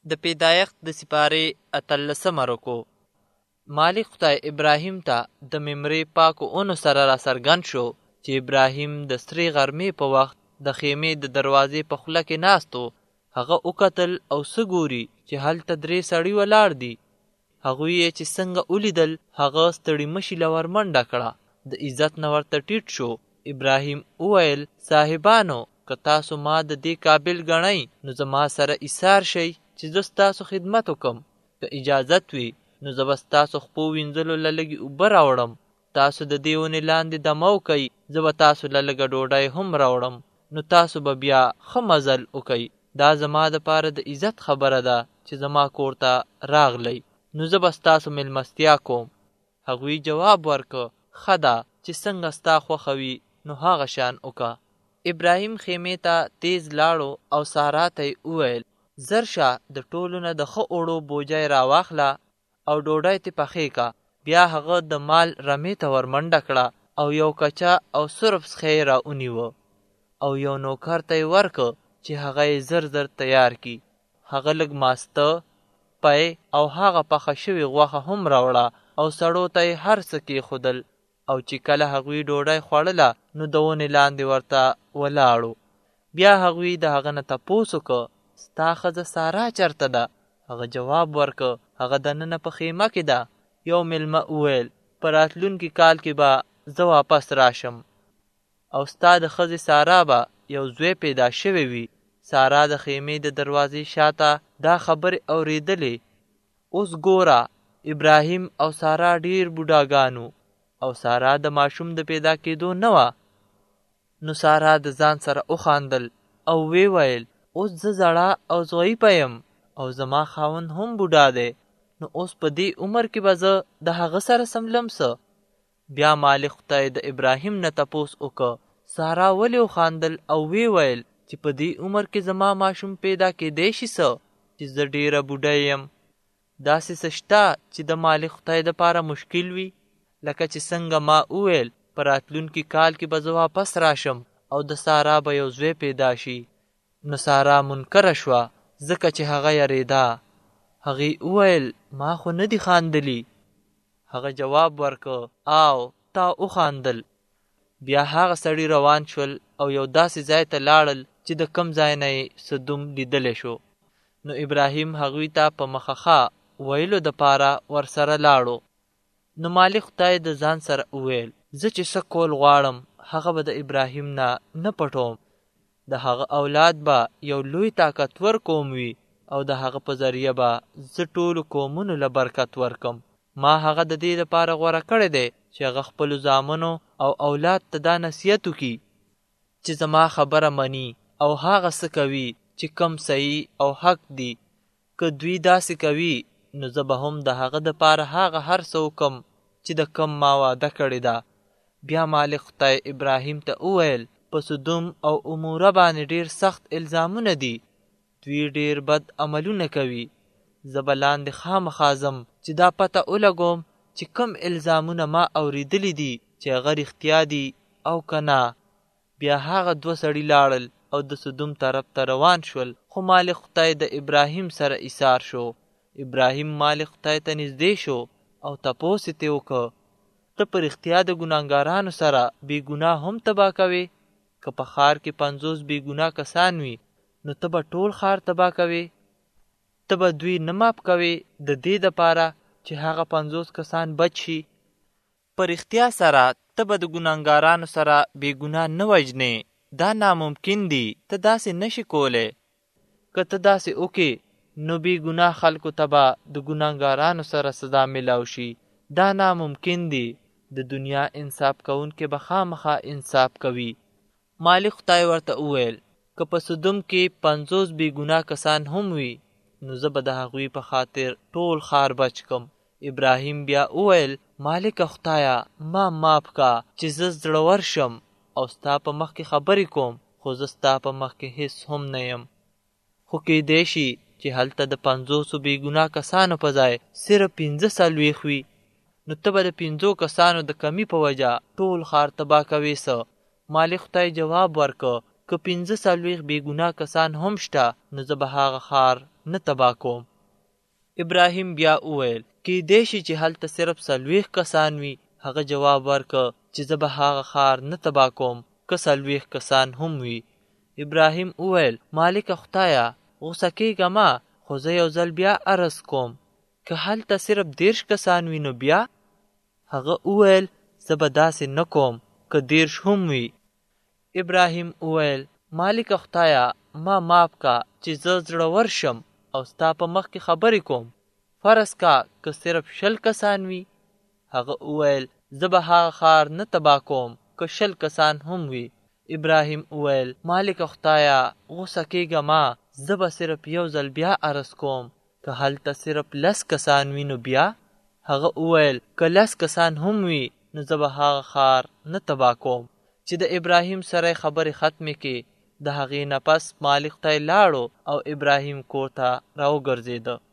د پیدایښت د سپارې 18 رکو. مالک خدای ابراهیم ته د ممرې پاکو اونو سره را څرګند شو چې ابراهیم د سرې غرمې په وخت د خیمې د دروازې په خوله کې ناست و. هغه وکتل او څه ګوري چې هلته 3 سړي ولاړ دي. هغوی یې چې څنګه ولیدل، هغه ستړي مشي له ورمنډه کړه، د عزت نه ورته ټیټ شو. ابراهیم وویل: صاحبانو، که تاسو ما د دې قابل ګڼئ نو زما سره ایثار شئ چې زه ستاسو خدمت وکم. که اجازت وي نو زه به ستاسو خپو وینځلو له لږې اوبه راوړم. تاسو د دې ونې لاندې دمه وکئ، زه به تاسو له لږه ډوډۍ هم راوړم، نو تاسو به بیا ښه مزل وکئ. دا زما دپاره د عزت خبره ده چې زما کور ته راغلی، نو زه به ستاسو میلمستیا کوم. هغوی جواب ورکړ: ښه ده، چې څنګه ستا خوښه وي نو هغه شان وکړه. ابراهیم خیمې ته تیز لاړو او سارا ته یې وویل: زر شه، د ټولو نه د ښه اوړو بوجۍ راواخله او ډوډۍ تې پخې که. بیا هغه د مال رمې ته ورمنډه کړه او یو کچه او سرب څخه یې را ونیوه او یو نوکر ته یې ورکړ چې هغه یې زر زر تیار کړي. هغه لږ ماسته، پی او هغه پخه شوې غوښه هم راوړه او سړو ته یې هر څه کېښودل. او چې کله هغوی ډوډۍ خوړله نو د ونې لاندې ورته ولاړو. بیا هغوی د هغه نه تپوس وکړ: ستا ښځه سارا چېرته ده؟ هغه جواب ورکړ: هغه دننه په خیمه کې ده. یو میلمه وویل: په راتلونکي کال کې به زه واپس راشم او ستا د ښځې سارا به یو زوی پیدا شوی وي. سارا د خیمې د دروازې شاته دا خبرې اورېدلې. اوس ګوره، ابراهیم او سارا ډېر بوډاګانو او سارا د ماشوم د پیدا کېدو نه وه. نو سارا د ځان سره وخاندل او وی ویل: اوس زه زړه او ضعیفه یم او زما خاوند هم بوډا دی، نو اوس په دې عمر کې به زه د هغه سره سملم څه؟ بیا مالک خدای د ابراهیم نه تپوس وکړ: سارا ولې وخاندل او وی ویل چې په دې عمر کې زما ماشوم پیدا کېدی شي څه چې زه ډېره بوډۍ یم؟ داسې څه شته چې د مالک خدای دپاره مشکل وي؟ لکه چې څنګه ما وویل، په راتلونکي کال کې به زه واپس راشم او د سارا به یو زوی پیدا شي. نو سارا منکره شوه ځکه چې هغه یریده. هغې وویل: ما خو نه دي خاندلي. هغه جواب ورکړ: آو، تا وخاندل. بیا هغه سړي روان شول او یو داسې ځای ته لاړل چې د کم ځای نه یې سدوم لیدلی شو. نو ابراهیم هغوی ته په مخه ویلو دپاره ورسره لاړو. نو مالک خدای د ځان سره وویل: زه چې څه کول غواړم هغه به د ابراهیم نه پټوم. د هغه اولاد به یو لوی طاقتور قوم وي او د هغه په ذریعه به زه ټولو قومونو له برکت ورکم. ما هغه د دې لپاره غوره کړی دی چې هغه خپلو زامنو او اولاد ته دا نصیحت وکړي چې زما خبره مني او هغه څه کوي چې کم صحیح او حق دي. که دوی داسې کوي نو زه به هم د هغه دپاره هغه هر څه وکم چې د کم ما وعده کړې ده. بیا مالک خدای ابراهیم ته وویل: په سدوم او عموره باندې ډېر سخت الزامونه دي. دوی ډېر بد عملونه کوي. زه به لاندې خامخا ځم چې دا پته ولګوم چې کم الزامونه ما اورېدلي دي چې هغه رښتیا دي او که نه. بیا هغه 2 سړي لاړل او د سدوم طرف ته روان شول، خو مالک خدای د ابراهیم سره ایثار شو. ابراهیم مالک خدای ته نږدې شو او تپوس یې ترې وکړ: ته په رښتیا د ګناهګارانو سره بې ګناه هم تباه کوې؟ که په ښار کې 50 بې ګناه کسان وي نو ته به ټول ښار تباه کوې؟ ته به دوی نه معاف کوې د دې دپاره چې هغه 50 کسان بچ شي؟ په رښتیا سره ته به د ګناهګارانو سره بې ګناه نه وژنې. دا ناممکن دي، ته داسې نشي کولی. که ته داسې وکې نو بې ګناه خلکو ته به د ګناهګارانو سره سزا میلاو شي. دا ناممکن دي. د دنیا انصاف کوونکي به خامخا انصاف کوي. مالک خدای ورته وویل: که په سدوم کې 50 بې ګناه کسان هم وي نو زه به د هغوی په خاطر ټول ښار بچ کم. ابراهیم بیا وویل: مالک خدایه، ما معاف کا چې زه زړور شم او ستا په مخ کې خبرې کوم، خو زه ستا په مخ کې هیڅ هم نه یم. خو کېدی شي چې هلته د 50 بې ګناه کسانو په ځای صرف 45 وي، نو ته به د 50 کسانو د کمی په وجه ټول ښار تباه کوې څه؟ مالک خدای جواب ورکړ: که 45 بې ګناه کسان هم شته نو زه به هغه ښار نه تباه کوم. ابراهیم بیا وویل کیدای شي چې هلته صرف 40 کسان وي. هغه جواب ورکړ چې زه به هغه ښار نه تباه کوم که 40 کسان هم وي. ابراهیم وویل مالک خدایه غوسه کېږه مه، خو زه یو ځل بیا عرض کوم که هلته صرف 30 کسان وي نو بیا؟ هغه وویل زه به داسې نه کوم که 30 هم وي. ابراهیم وویل مالک خدایه ما معاف کا چې زه زړور شم او ستا په مخ کې خبرې کوم. فرض کا که صرف 20 کسان وي. هغه وویل زه به هغه ښار نه تباه کوم که 20 کسان هم وي. ابراهیم وویل مالک خدایه غوسه کېږه ما، زه به صرف یو ځل بیا عرض کوم که هلته صرف 10 کسان وي نو بیا؟ هغه وویل که 10 کسان هم وي نو زه به هغه ښار نه تباه کوم. چې د ابراهیم سره خبرې ختمې کې د هغې نه پس مالک ته لاړو او ابراهیم کور ته راوګرځېده.